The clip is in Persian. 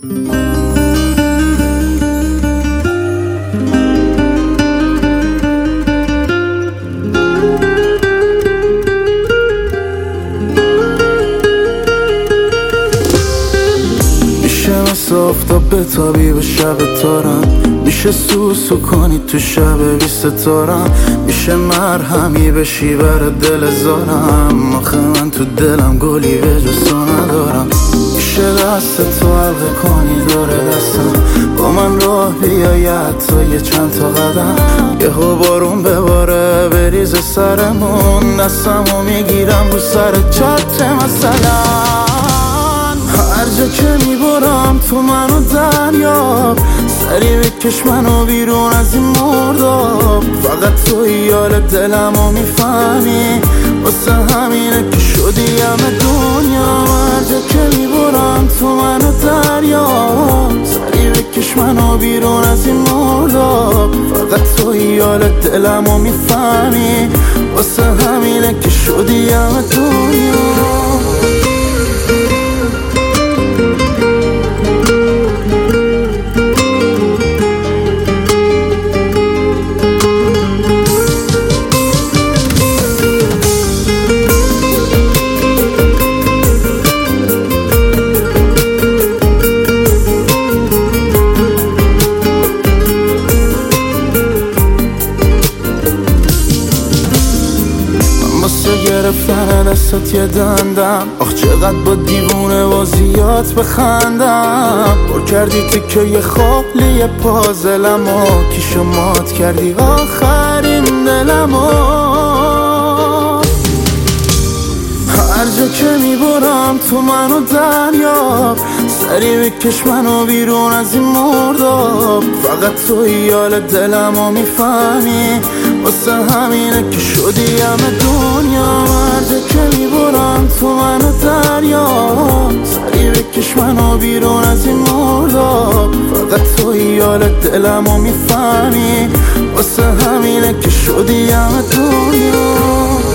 آفتاب بتابی به شب تارم، میشه سوسو کنی تو شب بی ستارم، میشه مرهمی بشی بر دل زارم. آخه من تو دلم گلی به جز ندارم. میشه دست تو حلقه کنی داره دستم، با من راه بیایی حتی یه چند تا قدم. یهو بارون بباره بریز سرمون، دستمو میگیرم رو سر چتر مثلا. هر جا که میبرم تو منو دریاب، سری بکش منو بیرون از این مرداب. فقط توی حال دلمو میفهمی، واسه همینه که شدی همه دنیا. هر جا که میبرم تو منو دریاب، سری بکش منو بیرون از این مرداب. فقط توی حال دلمو میفهمی، واسه همینه که شدی همه دنیا. گرفتن دستت یه دندم، آخ چقدر با دیوونه بازیات بخندم. پر کردی تکه یه خالی پازلمو، کیشو مات کردی آخرین دلمو. هر جا که میبرم تو منو دریاب، سری بکش منو بیرون از این مرداب. فقط توی حال دلمو میفهمی، واسه همینه که شدی همه دنیا. هر جا که میبرم تو منو دریاب، سری بکش منو بیرون از این مرداب. فقط توی حال دلمو میفهمی، واسه همینه که شدی همه دنیا.